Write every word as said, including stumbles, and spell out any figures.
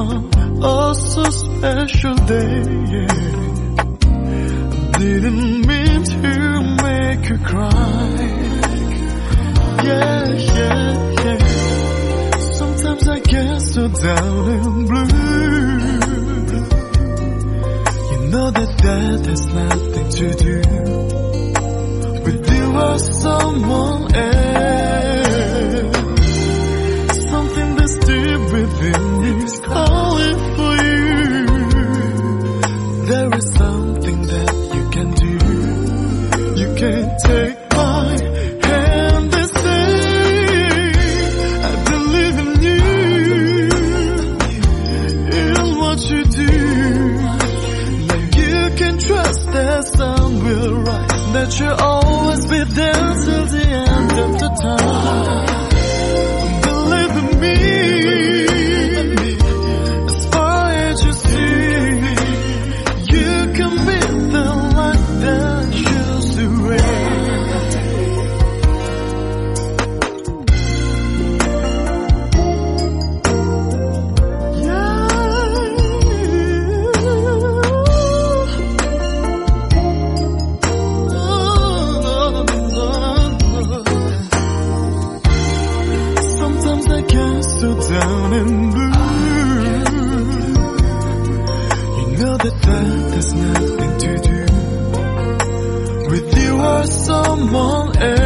on a so special day. I didn't mean to make you cry. Yeah, yeah, yeah. Sometimes I get so down and blue. You know that that has nothing to do with you or someone else. Something that's deep within me is calling for you. There is something that you can do. You can take my hand and say, I believe in you, in what you do. Like you can trust that sun will rise, that you'll always be there till the end of the time. Believe in me, as far as you see, you can be the light that shows the way. So down and blue, you know that that has nothing to do with you or someone else.